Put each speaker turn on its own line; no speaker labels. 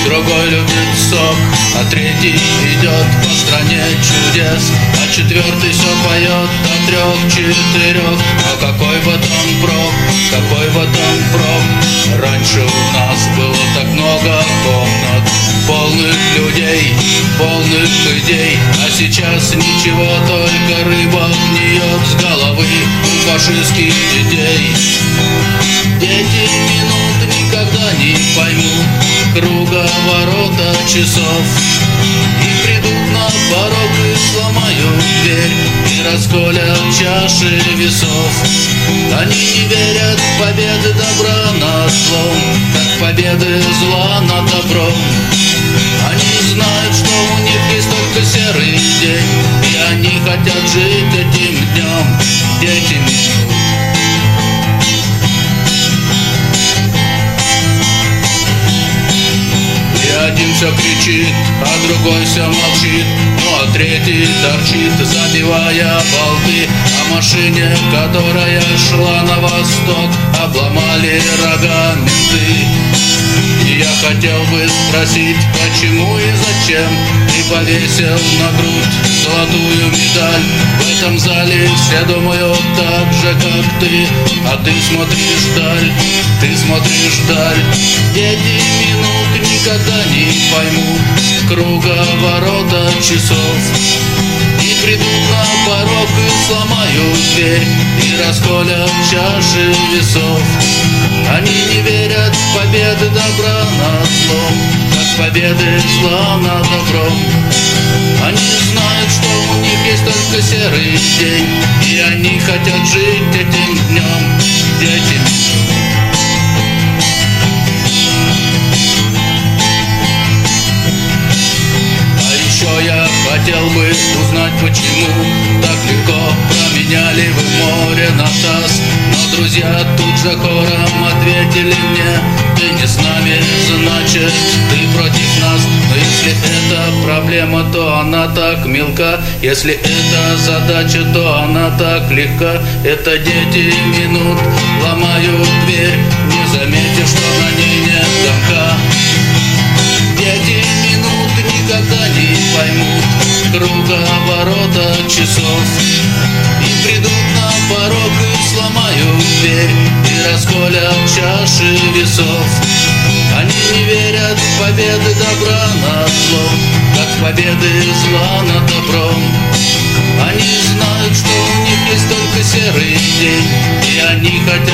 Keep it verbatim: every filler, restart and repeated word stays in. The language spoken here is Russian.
другой любит сок, а третий идет по стране чудес, а четвертый все поет до трех-четырех. А какой в этом прок, какой в этом прок? Раньше у нас было так много комнат, полных людей, полных идей, а сейчас ничего, только рыба гниет с головы у фашистских детей. Дети минут никогда не поймут круговорота часов, и придут на порог и сломают дверь, и расколят чаши весов. Они не верят в победы добра над злом, как победы зла над добром. Они знают, что у них есть только серый день, и они хотят жить этим днем. Дети минут. Один все кричит, а другой все молчит, ну а третий торчит, забивая болты. А машине, которая шла на восток, обломали рога менты. И я хотел бы спросить, почему и зачем ты повесил на грудь золотую медаль? В этом зале все думают так же, как ты, а ты смотришь вдаль, ты смотришь вдаль. Дети минут никогда не поймут круговорота часов, и придут на порог и сломают дверь, и расколят чаши весов. Они не верят в победы добра над злом, как победы зла над добром. Они знают, что у них есть только серый день, и они хотят жить этим днем. Дети минут. Я хотел бы узнать, почему так легко променяли вы море на таз. Но друзья тут же хором ответили мне: ты не с нами, значит ты против нас. Но если это проблема, то она так мелка, если это задача, то она так легка. Это дети минут ломают дверь, не заметив, что на ней нет замка. Дети минут никогда не поймут круговорота часов, и придут на порог и сломают дверь, и расколят чаши весов. Они не верят в победы добра над злом, как победы зла над добром. Они знают, что у них есть только серый день, и они хотят